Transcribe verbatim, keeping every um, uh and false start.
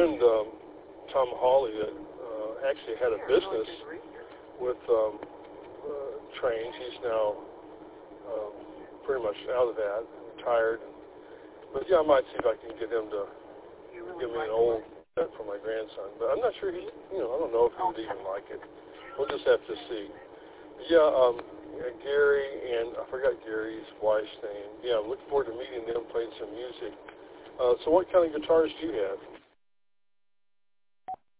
friend, um, Tom Hawley, that uh, actually had a business with um, uh, trains. He's now um, pretty much out of that, retired. But yeah, I might see if I can get him to give me an old set for my grandson. But I'm not sure he, you know, I don't know if he would even like it. We'll just have to see. Yeah, um, yeah, Gary and I forgot Gary's wife's name. Yeah, I'm looking forward to meeting them, playing some music. Uh, so what kind of guitars do you have?